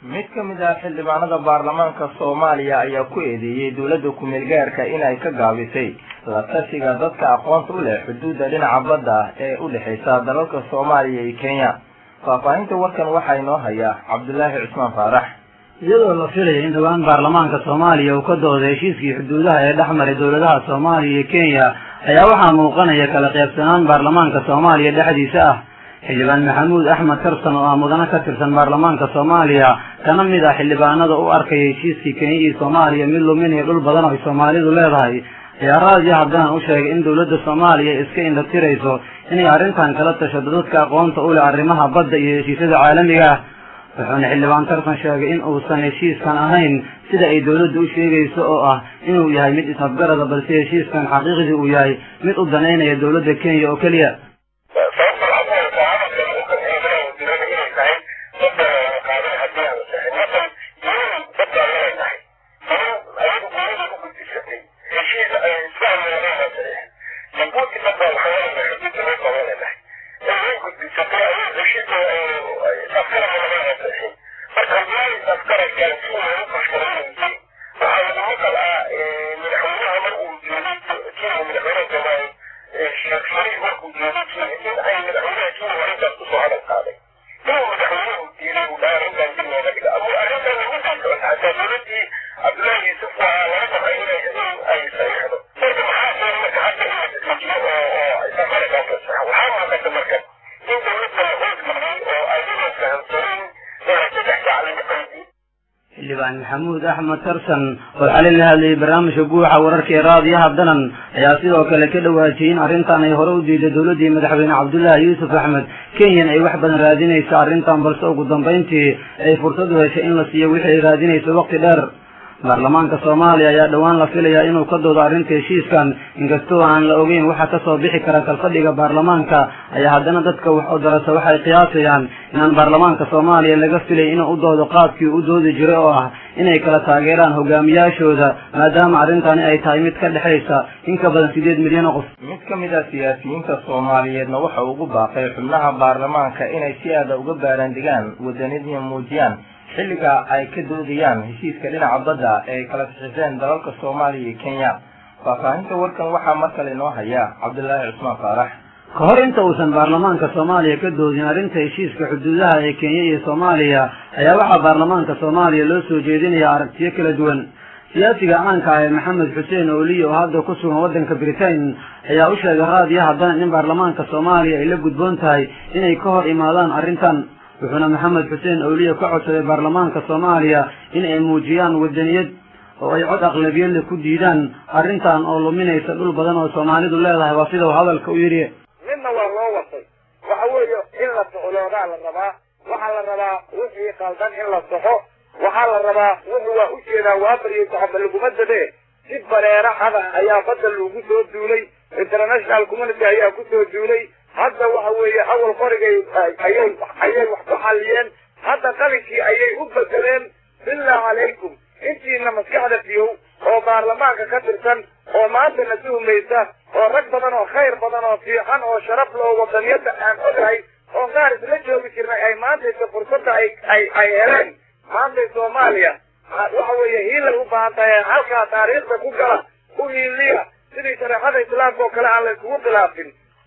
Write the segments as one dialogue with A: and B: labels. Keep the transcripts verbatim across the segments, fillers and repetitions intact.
A: mid ka mid ah xildhibaanada baarlamaanka Soomaaliya ayaa ku eedeeyay dawladda ku meel gaarka in ay ka gaabisay la tashiga dadka aqoonta u leh xuduudda dhinaca badda ee u dhaxaysa dalalka Soomaaliya iyo Kenya. Faafahinta warkan waxaa inoo haya Cabdullaahi Cusmaan Faarax.
B: iyadoo la filayo in dhawaan baarlamaanka Soomaaliya uu ka doodo heshiiskii xuduudaha ee dhexmaray dawladaha Soomaaliya iyo Kenya ayaa waxaa muuqanaya kala qaybsanaan baarlamaanka Soomaaliya dhexdiisa ah. xildhibaan maxamuud axmed tarsan oo ah mudane ka tirsan baarlamaanka Soomaaliya kana mid ah xildhibaanada u arkaya heshiiskii Kenya iyo Soomaaliya mid luminaya dhul badan oo Soomaalidu leedahay ayaa raadiyo haddana u sheegay in dawladda Soomaaliya iska indhatirayso inay arrintan kala tashado dadka aqoonta u leh arrimaha badda iyo heshiisyada caalamiga ah. wuxuuna xildhibaan tarsan sheegay in uusan heshiiskan ahayn sida ay dawladdu u sheegayso oo ah inuu yahay mid isafgarada balse heshiiskan xaqiiqdii uu yahay mid u daneynaya dawladda Kenya oo keliya. xildhibaan maxamuud axmed tarsan oo xalay la hadlayay barnaamijka guuxa wararka ee raadiyaha danan ayaa sidoo kale ka dhawaajiyay in arrintan ay hore u diiday dawladdii madaxweyne cabdullaahi yuusuf axmed kenyan ay wax badan raadinayso arrintan balse ugu dambayntii ay fursad u heshay in la siiyo wixii ay raadinayso waqti dheer. baarlamaanka Soomaaliya ayaa dhawaan la filayaa inuu ka doodo arrinta heshiiskan inkastoo aan la ogeyn waxa ka soo bixi kara kalfadhiga baarlamaanka ayaa haddana dadka wax u darasa waxay qiyaasayaan inaan baarlamaanka Soomaaliya laga filay inuu u doodo qaabkii u doodi jiray oo ah inay kala taageeraan hogaamiyaashooda maadaama arrintani ay tahay mid ka dhexaysa in ka badan sideed milyan oo qof.
A: mid ka mid ah siyaasiyiinta Soomaaliyeedna waxa uu ugu baaqay xubnaha baarlamaanka inay si aad uga baarandigaan wadanidii muujiyaan xilliga ay ka doodayaan heshiiska dhinaca badda ee kala saxiixdeen dalalka Soomaaliya iyo Kenya. faafahinta warkan waxaa markale inoo haya Cabdullaahi Cusmaan Faarax.
B: ka hor inta uusan baarlamaanka Soomaaliya ka doodin arrinta heshiiska xuduudaha ee Kenya iyo Soomaaliya ayaa waxaa baarlamaanka Soomaaliya loo soo jeedinaya aragtiyo kala duwan. siyaasiga caanka ah Maxamed Xuseen Ooliyo oo hadda ku sugan waddanka Britain ayaa u sheegay raadiyaha haddana in baarlamaanka Soomaaliya ay la gudboon tahay inay ka hor imaadaan arrintan. wuxuuna maxamed xuseen Ooliyo ka codsaday baarlamaanka Soomaaliya in ay muujiyaan wadaniyad oo ay cod aqlabiyad ku diidaan arrintan oo luminaysa dhul badan oo Soomaalidu leedahay waa sida uu hadalka u yiri.
C: midna waa loo watay waxa weeye in la socodoodaa la rabaa waxa la rabaa wixii qaldan in la soxo waxa la rabaa wuxuu waa u jeedaa waa bariyo saxab laguma dadee si bareera hada ayaa badda lagu soo duulay international community ayaa ku soo duulay hadda waxa weeye awal qorigay ayay ayay wax ku xaliyeen hadda qalinkii ayay u bedeleen bilaa calaykum intiina maskaxda fiyow oo baarlamaanka ka tirsan oo maanta na tuhmaysa oo rag badan oo khayr badan oo fiican oo sharaf leh oo wadaniyada aan ogahay oo qaar isla joogi jirnay ay maanta fursadda ay ay ay heleen maanta Soomaaliya waxa weeye hiilay u baahan tahay halkaa taariikhda ku gala u hiiliya sidii shariicada islaamka oo kale aan la isugu khilaafin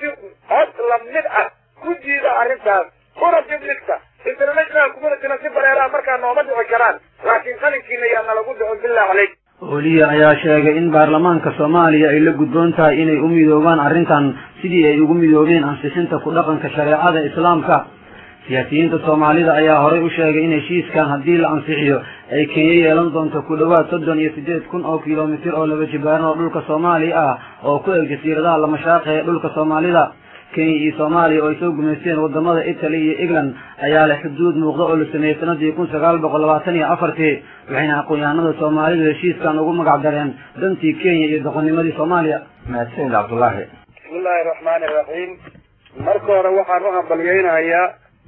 C: cod lamid ah ku jiida arrintaas kuna dibligta international community si bareeraha markaa nooma dhici karaan laakiin qalinkiina yaana lagu dhicin bilaa caleyk.
B: Ooliyo ayaa sheegay in baarlamaanka Soomaaliya ay la gudboon tahay inay u midoobaan arrintan sidii ay ugu midoobeen ansixinta ku dhaqanka shariicada islaamka. siyaasiyiinta Soomaalida ayaa horey u sheegay in heshiiskan haddii la ansixiyo ay Kenya yeelan doonto ku dhawaad soddon iyo sideed kun oo kiiloomitir oo laba jibaaran oo dhulka Soomaaliya ah oo ku eg jasiiradaha la mashaaqay ee dhulka Soomaalida. Kenya iyo Soomaaliya oo ay soo gumeysteen wadamada Italy iyo England ayaa leh xuduud muuqda oo la sameeyay sanadii kun sagaal boqol labaatan iyo afartii waxayna aqoonyahanada Soomaalidu heshiiskan ugu magac dareen dantii Kenya iyo doqonimadii Soomaaliya.
A: mahadsanid Cabdullaahi.
C: bismillaahi raxmaani raxiim. marka hore waxaan u hambalyeynayaa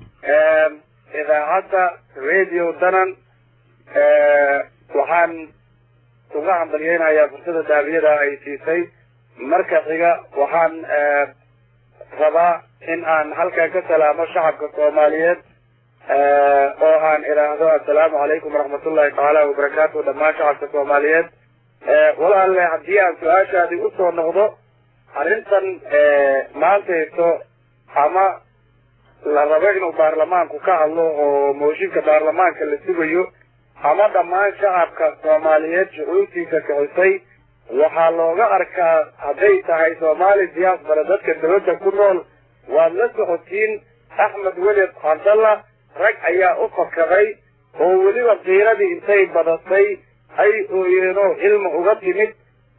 C: idaacadda radio danan waxaan uga hambalyeynayaa fursada daabiyada ay siisay. marka xiga waxaan rabaa in aan halkan ka salaamo shacabka Soomaaliyeed oo aan iraahdo assalaamu calaykum waraxmatullahi tacaala wabarakaatu dhammaan shacabka soomaaliyeed. walaalle haddii aan su-aashaadii usoo noqdo arrintan maantayso ama la rabo inuu baarlamaanku ka hadlo oo mooshinka baarlamaanka la sugayo ama dhammaan shacabka soomaaliyeed shucuurtiisa kixisay waxaa looga arkaa hadday tahay soomaali diaspora dadka dawladda ku nool waad la socotiin axmed weled cabdalla rag ayaa u fakaday oo weliba qiiradii intay badatay ay ooyeenoo cilmi uga timid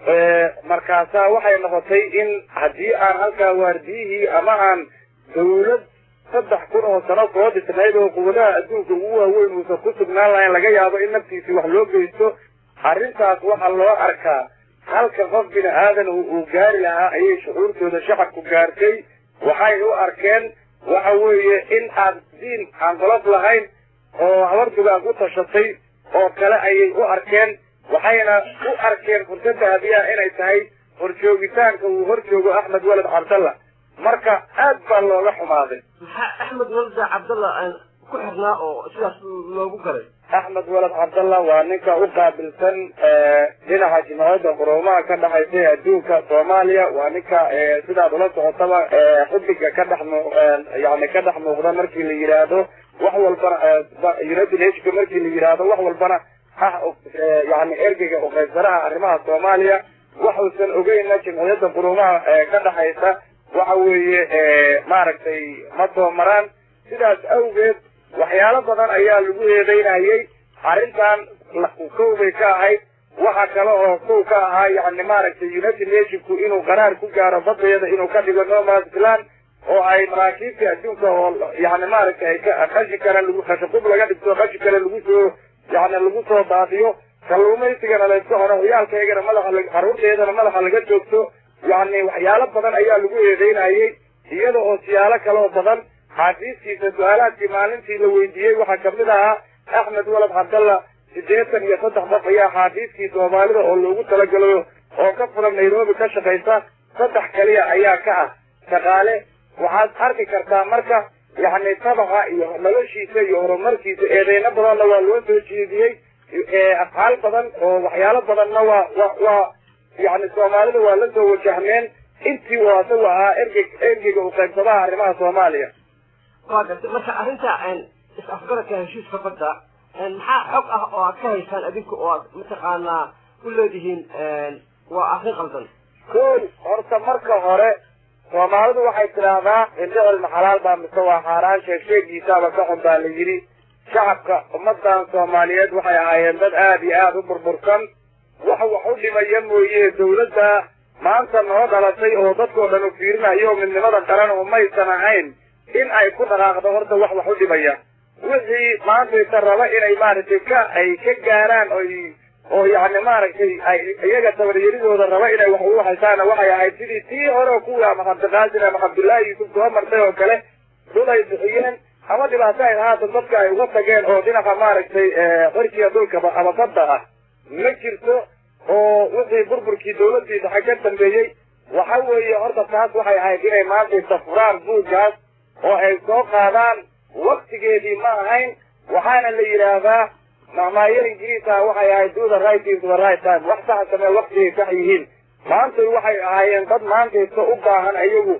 C: markaasaa waxay noqotay in haddii aan halkaa waardiyihii ama aan dawlad saddex kun oo sano soo dhisnayd oo quwadaha adduunka ugu waaweyn uusan ku sugnaan lahayn laga yaabo in naftiisii wax loo geysto arrintaas waxaa loo arkaa halka qof bini aadan uu gaari lahaa ayay shucuurtooda shacabku gaartay waxay u arkeen waxa weeye in aad diin aan qolof lahayn oo habartuga ku tashatay oo kale ayay u arkeen waxayna u arkeen fursadda hadiyaa inay tahay horjoogitaanka uu horjoogo axmed weled cabdalla marka aad baa looga xumaaday.
D: maxaa axmed weled cabdalla ku xirnaa oo sidaas loogu galay?
C: axmed weled cabdalla waa ninka u qaabilsan dhinaca jimciyadda quruumaha ka dhaxaysa ee adduunka soomaaliya waa ninka sidaad ula socotaba xubbiga ka dhex mu yani ka dhex muuqda markii la yidhaahdo wax walbana united nationka markii la yidhaahdo wax walbana ah yani ergeyga uqaybsanaha arrimaha soomaaliya waxuusan ogeyna jimciyadda quruumaha ka dhaxaysa waxa weeye maaragtay ma soo maraan sidaas awgeed waxyaalo badan ayaa lagu eedeynayay arrintan kow bay ka ahayd waxa kale oo kow ka ahaa yani maaragtay united nationku inuu qaraar ku gaaro badayada inuu ka dhigo nomadland oo ay maraakiibta adduunka oo yani maaragtay ay ka qashi kale lagu khashaqub laga dhigto qashi kale lagu soo yani lagu soo daadiyo kalluumaysigana layska horo ciyaalkaygana madaxa caruurteedana madaxa laga joogto yani waxyaalo badan ayaa lagu eedeynayay iyada oo siyaalo kale oo badan xaafiiskiisa su-aalaadkii maalintii la weydiiyey waxaa kamid ahaa axmed weled cabdalla siddeetan iyo saddex qof ayaa xaafiiskii soomaalida oo loogu talagalayo oo ka furan nairobi ka shaqaysa saddex kaliya ayaa ka ah shaqaale waxaad arki kartaa marka yani tabaca iyo noloshiisa iyo horumarkiisa eedeyno badanna waa loo soo jeediyey afcaal badan oo waxyaalo badanna waa wa waa yani soomaalida waa la soo wajahmeen intii uu asagu ahaa erge ergeyga uqaybsadaha arrimaha soomaaliya.
D: waa gartay marka arrinta is-afgaradka heshiiska badda maxaa xog ah oo aad ka haysaan adinku oo aad mataqaanaa u leedihiin waa arrin qaldan?
C: kool horta marka hore soomaalidu waxay tidhaahdaa indhicilma xalaal baa mise waa xaaraan sheeg sheegiisaaba ka xun baa la yidhi shacabka ummadan soomaaliyeed waxay ahaayeen dad aada iyo aada u burbursan wax wax u dhimaya mooye dawladda maanta noo dhalatay oo dadkoo dhan u fiirinayo midnimada qaran umaysan ahayn in ay ku dhaqaaqdo horta wax wax u dhimaya wixii maantaysa raba inay maaragtay ka ay ka gaaraan oy oo yani maaragtay ay iyaga tabaryaridooda raba inay wax ugu haysaana waxay ahayd sidii tii hore kuwii ama cabdiqaadir ama cabdullaahi yuusuf soo martay oo kale dhul ay bixiyeen ama dhibaato ay haatan dadka ay uga tageen oo dhinaca maaragtay xorkiya dhulkaba ama badda ah ma jirto oo wixii burburkii dawladdii dhexe ka dambeeyey waxa weeye horta taas waxay ahayd inay maantaysa furaan buuggaas oo ay soo qaadaan waktigeedii ma ahayn waxaana la yidhaahdaa macmaayo ingiriisa waxay ahayd do the right thing to the right time wax saxa samee waktigay sax yihiin maantay waxay ahaayeen dad maantaysa u baahan ayagu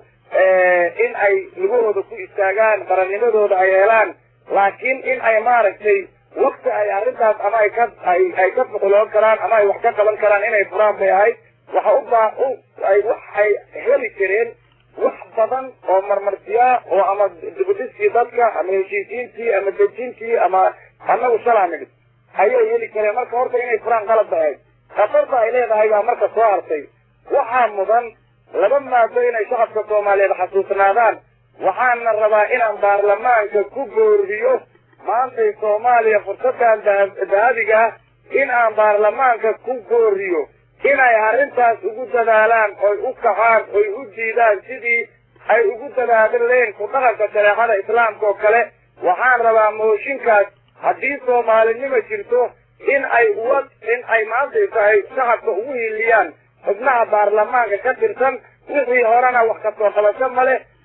C: in ay lugahooda ku istaagaan qarannimadooda ay helaan laakiin in ay maaragtay wakti ay arrintaas ama ay ka ay ay ka fuqloon karaan ama ay wax ka qaban karaan inay furaan bay ahayd waxa u baa u ay waxay heli jireen wax badan oo marmarsiyaa oo ama dibudhiskii dadka ama heshiisiintii ama dejintii ama annagu shalaamid ayay heli kareen marka horta inay furaan qalad bay ahayd khatarta ay leedahay baa marka soo hartay waxaa mudan laba maado inay shacabka soomaaliyeed xasuusnaadaan waxaana rabaa inaan baarlamaanka ku booriyo maantay soomaaliya fursadan dahabiga ah in aan baarlamaanka ku booriyo inay arrintaas ugu dadaalaan oy u kacaan oy u diidaan sidii ay ugu dadaadaleen ku dhaqanka shareecada islaamka oo kale waxaan rabaa mooshinkaas haddii soomaalinima jirto in ay uwa in ay maantay tahay shacabka ugu hiiliyaan xubnaha baarlamaanka ka tirsan wixii horena wax kasoo qabasho male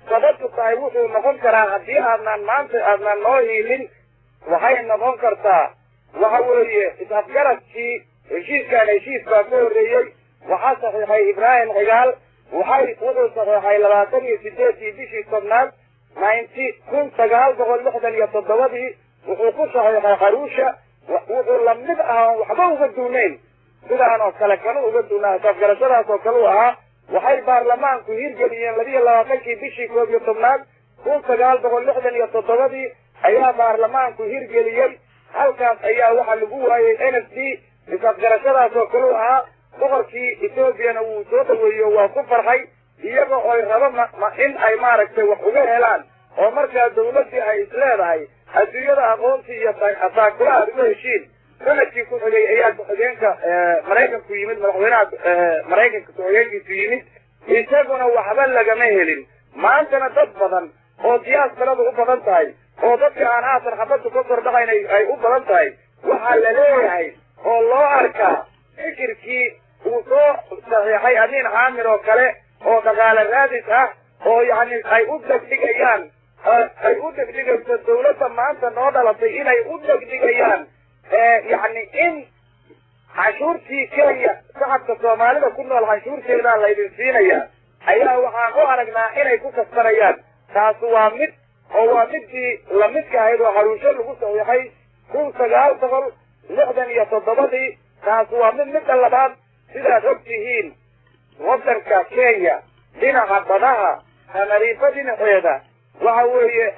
C: sababtu tahay wuxuu noqon karaa haddii aadnaan maanta aadnaan noo hiilin waxay noqon kartaa waxa weeye is-afgaradkii heshiiskaan heshiis baa ka horreeyey waxaa saxiixay ibraahim cigaal waxay wuxuu saxiixay labaatan iyo sideedkii bishii tobnaad ninety kun sagaal boqol lixdan iyo toddobadii wuxuu ku saxiixay xaruusha wuxuu lamid ah waxba uga duunayn sidaan oo kale kanu uga duunaa is-afgarashadaas oo kale u ahaa waxay baarlamaanku hirgeliyeen labiiyo labaatankii bishii koob iyo tobnaad kun sagaal boqol lixdan iyo toddobadii ayaa baarlamaanku hirgeliyey halkaas ayaa waxaa lagu waayey n f d is-afgarashadaas oo kale u ahaa boqorkii ethoobiana wuu soo dhaweeyo waa ku farxay iyaga oy rabo ma in ay maaragtay wax uga helaan oo markaa dawladdii ay isleedahay adduunyada aqoontii iyo taakula aad uga heshiin sanadkii ku xigay ayaa ku-xigeenka maraykanku yimid madaxweynaha maraykanka ku-xigeenkiisu yimid isaguna waxba lagama helin maantana dad badan oo diyaaskaradu u badan tahay oo dadka aan haatan xabaddu ka kordhacayn ay u badan tahay waxaa la leeyahay oo loo arkaa fikirkii uu soo saxiixay amiin caamir oo kale oo dhaqaale raadis ah oo yacni ay u degdhigayaan ay u degdhigayso dawladda maanta noo dhalatay inay u degdhigayaan yacni in canshuurtii kenya shacabka soomaalida ku nool canshuurteedaa laydin siinaya ayaa waxaan u aragnaa inay ku kasbanayaan taasi waa mid oo waa midii lamidka ahayd oo xaruusho lagu saxiixay kun sagaal boqol lixdan iyo toddobadii taasi waa mid midda labaad sidaad og tihiin waddanka kenya dhinaca badaha tamariifa dhinaceeda waxa weeye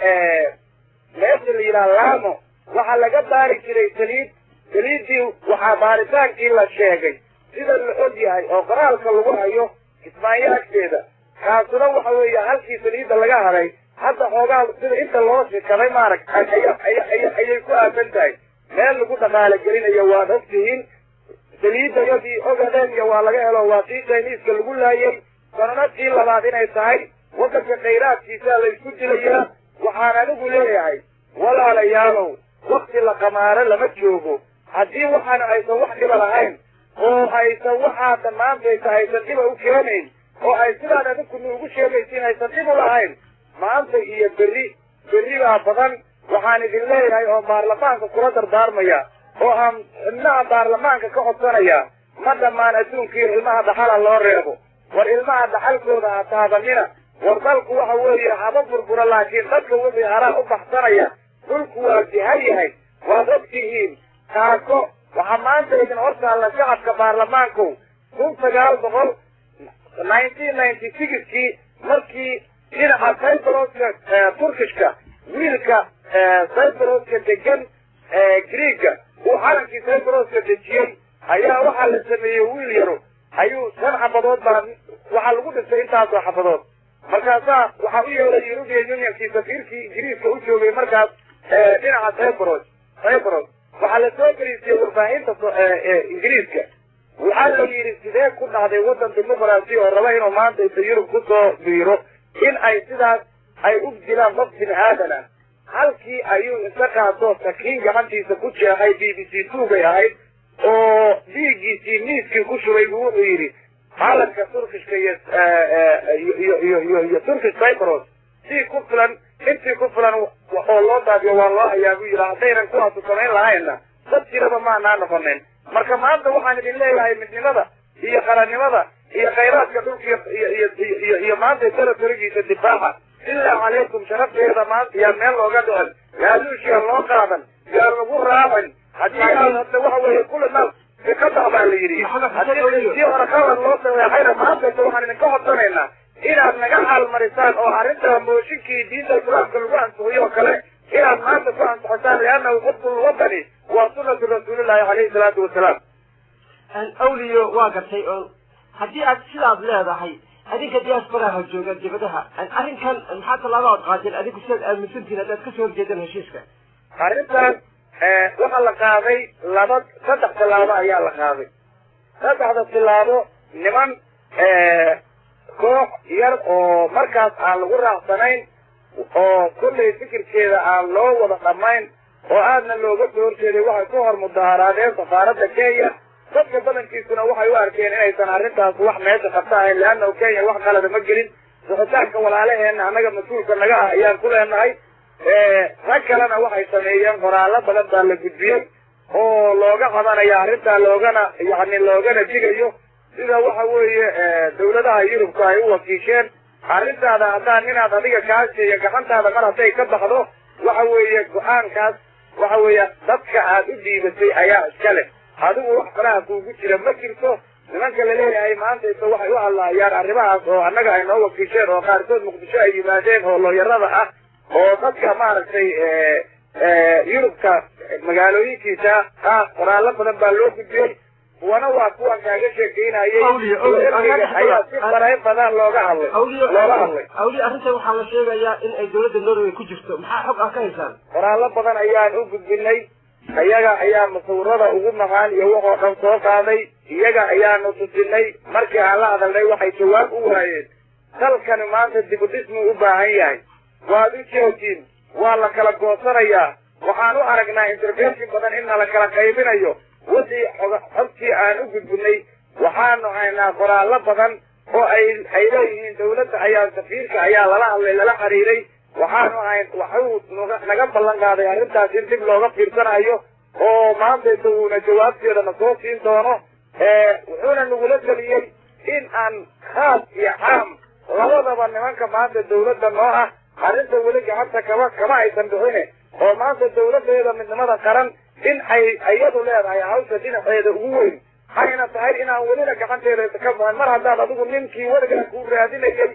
C: meesha la yidhaha laamo waxaa laga baari jiray saliid saliiddii waxaa baaritaankii la sheegay sida la og yahay oo qoraalka lagu hayo kismaayo agteeda kaasuna waxa weeye halkii saliidda laga haday hadda xoogaa sida inta loo shikaday maaragta ayay ku aadan tahay meel lagu dhaqaale gelinayo waad og tihiin saliidayadii ogadeen iyo waa laga helo waa tii jayniiska lagu laayay sanadkii labaad inay tahay waddanka khayraadkiisaa la isku dilayaa waxaan anigu leeyahay walaalayaalow wakti la qamaaro lama joogo haddii waxaana aysan wax dhiba lahayn oo aysan waxaatan maantaysa aysan dhiba u keenayn oo ay sidaan adinkuna ugu sheegaysiin aysan dhib u lahayn maanta iyo berri berri baa badan waxaan idin leeyahay oo baarlamaanka kula dardaarmaya oo aan xubnaha baarlamaanka ka codsanaya ma dhammaan adduunkii ilmaha dhaxala loo reebo war ilmaha dhaxalkooda ha taabanina war dalku waxa weeye haba burbura laakiin dadka wixii haraa u baxsanaya dhulku waa jihar yahay waad og tihiin taako waxaa maanta idin hortaalla shacabka baarlamaanku kun sagaal boqol nineteen ninety sixkii markii dhinaca cyberoska turkishka wiilka cyberoska degan greega uu calankii cyberoska dejiyey ayaa waxaa la sameeyey wiil yaro ayuu shan xabadood baa waxaa lagu dhintay intaasoo xabadood markaasaa waxaa u yeelay european unionkii safiirkii ingiriiska u joogay markaas dhinaca cyberos cyberos waxaa la soo geliisiyey warbaahinta ingiriiska waxaa la yidhi sidee ku dhacday waddan dimuqraasi oo raba inuu maanta inta yurub kusoo biiro in ay sidaas ay u dilaan dad bini aadan ah halkii ayuu inta qaatoo sakiin gacantiisa ku jeexay b b c two bay ahayd oo dhiiggiisii miiskii ku shubay buu wuxuu yidhi calanka turkishka iyo iyo iyo iyo iyo turkish cyberos sii ku filan intii ku filan oo loo daadiyo waa loo hayaa buu yidhi haddaynan kuwaasu samayn lahayna dad jiraba maanaa noqonayn marka maanta waxaan idin leeyahay midnimada iyo qarannimada iyo khayraadka dhulka iyo iyo iyo iyo maanta territorigiisa difaaca ilaa calaykum sharafteeda maanta yaa meel looga dhicin yaaluushiya loo qaadan yaa lagu raacan haddii aad hadda waxa weeye kulli naas fikada baa la yidhi haddii si hore qalad loo sameexayna maanta waxaan idinka codsanaynaa inaad naga xaalmarisaan oo arrinta mooshinkii diinta islaamka lagu ansixiyo oo kale inaad maanta ku ansixisaan liannahu xubbu lwadani waa sunatu rasuulillahi calayhi salaatu wasalaam
D: awliyo waa gartay oo haddii aad sidaad leedahay adinka diasporaha jooga dibadaha arrinkan maxaa tallaaba aad qaateen adinku sidaad aaminsantihin haddaad kasoo horjeedaan heshiiska
C: arrintan waxaa la qaaday laba saddex tillaabo ayaa la qaaday saddexda tillaabo niman koox yar oo markaas aan lagu raacsanayn oo kullay fikirkeeda aan loo wada dhammayn oo aadna looga soo horjeeday waxay ku hor mudaharaadeen safaaradda kenya dadka badankiisuna waxay u arkeen inaysan arrintaas wax meesha qabta ahayn leannahu kenya wax qalada ma gelin bixitaanka walaalaheena annaga mas-uulka naga ah ayaan ku leenahay rag kalena waxay sameeyeen qoraallo badan baa la gudbiyey oo looga qabanaya arrintaa loogana yacni loogana digayo sida waxa weeye dawladaha yurubka ay u wakiisheen arrintaada haddaan inaad adiga kaasheeyo gacantaada mar hadday ka baxdo waxa weeye go-aankaas waxa weeye dadka aad u dhiibatay ayaa iska leh adigu wax faraha kuugu jira ma jirto nimanka laleeyahay maantaysa waxay u hadlaayaan arrimahaas oo annaga ay noo wakiisheen oo qaarkood muqdisho ay yimaadeen oo looyarada ah oo dadka maaragtay yurubka magaalooyinkiisa ah qoraallo badan baa loo gudbiyey kuwana waa kuwan kaaga sheekeynayay ayaa si faray badan looga hadlay looga hadlay
D: awli arrinta waxaa la sheegayaa in ay dawladda Norway ku jirto maxaa xog ah ka haysaan
C: qoraallo badan ayaan u gudbinay iyaga ayaa musawirada ugu maqaan iyo waxoo dhan soo qaaday iyaga ayaanu tusinay markii aan la hadalnay waxay jawaab u waayeen dalkani maanta dib u dhismu u baahan yahay waad u joogtiin waa la kala goosanayaa waxaan u aragnaa intervention badan in nala kala qaybinayo wixii xogtii aan u gudbinay waxaanu haynaa qoraallo badan oo ay ay leeyihiin dawladda ayaa safiirka ayaa lala hadlay lala xiriiray waxaanu hayn waxuu naga ballan qaaday arrintaas in dib looga fiirsanayo oo maantaysa uuna jawaabteedana soo siin doono wuxuuna nagula geliyey in aan khaas iyo caam labadaba nimanka maanta dawladda noo ah arrinta weli gacanta kama kama aysan bixine oo maanta dawladdeeda midnimada qaran in ay iyadu leedahay hawsha dhinaceeda ugu weyn hayna tahay inaan welina gacanteeda ka baxin mar haddaad adigu ninkii weligaa kuu raadinayay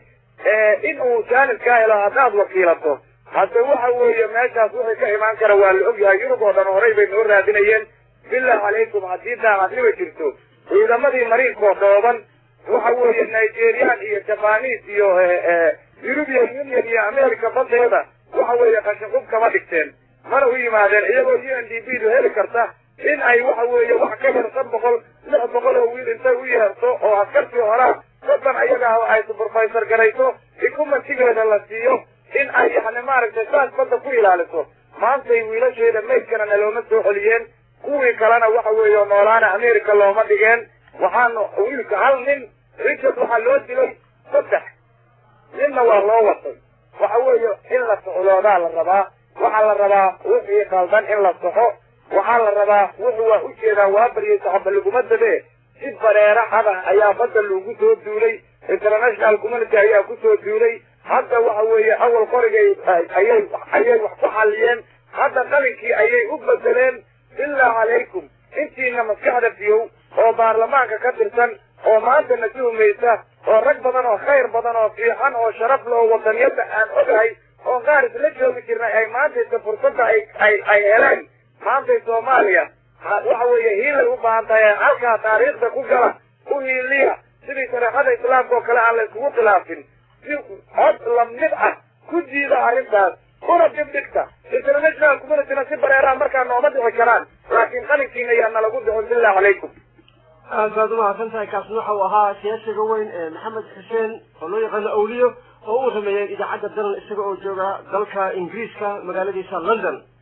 C: in uu jaanibkaa helo haddaad wakiilato hadda waxa weeye meeshaas wixii ka imaan kara waa la ogyahay yurub oo dhan horay bay noo raadinayeen billah calaykum haddii daacadniba jirto ciidamadii mariinkoo dhooban waxa weeye nigerian iyo jabanis iyo european union iyo america badeeda waxa weeye qashinqub kama dhigteen mana u yimaadeen iyagoo u n d b du heli karta in ay waxa weeye wax ka yar shan boqol lix boqol oo wiil intay u yeerto oo askartii horaa sodan ayaga ay supervisor garayso ikumantigeeda la siiyo in ay yani maaragtay saas badda ku ilaaliso maantay wiilasheeda maydkana nalooma soo celiyeen kuwii kalena waxa weeye noolaana america looma dhigeen waxaanu wiilka hal nin richard waxaa loo dilay saddex ninna waa loo watay waxa weeye in la socdoodaa la rabaa waxaa la rabaa wixii qaldan in la soxo waxaa la rabaa wuxuu waa ujeedaa waa baryay saxaba laguma dabe si bareera hada ayaa badda lagu soo duulay international community ayaa ku soo duulay hadda waxa weeye awal qorigay ayay ayay wax ku xaliyeen hadda qalinkii ayay u bedeleen billah calaykum intiina maskaxda fiyow oo baarlamaanka ka tirsan oo maanta na tuhumaysa oo rag badan oo khayr badan oo fiican oo sharaf loo wadaniyada aan ogahay oo qaar isla joogi jirnay ay maantaysa fursadda ay ay ay heleen maantay soomaaliya waxa weeye hiilay u baahan tahay halkaa taariikhda ku gala u hiiliya sidii shareecada islaamka oo kale aan la iskugu khilaafin si cod lamid ah ku jiida arrintaas una dibdhigta international communityna si bareeraha markaa nooma dhici karaan laakiin qalinkiina ayaa nalagu dhicin billah calaykum
D: aad baad umahadsan tahay kaasna waxa uu ahaa siyaasiga weyn ee maxamed xuseen oo loo yaqaano awliyo oo uu sameeyey idaacadda dalan isaga oo jooga dalka ingiriiska magaaladiisa london